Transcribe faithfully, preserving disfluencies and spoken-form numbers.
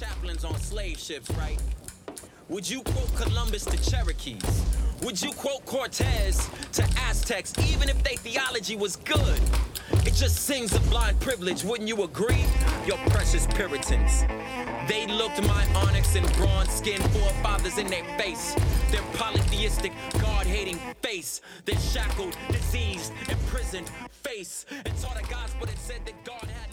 chaplains on slave ships, right? Would you quote Columbus to Cherokees? Would you quote Cortez to Aztecs, even if their theology was good? It just sings of blind privilege, wouldn't you agree? Your precious Puritans. They looked my onyx and bronze-skinned forefathers in their face. Their polytheistic, God-hating face. Their shackled, diseased, imprisoned face. And taught a gospel that said that God had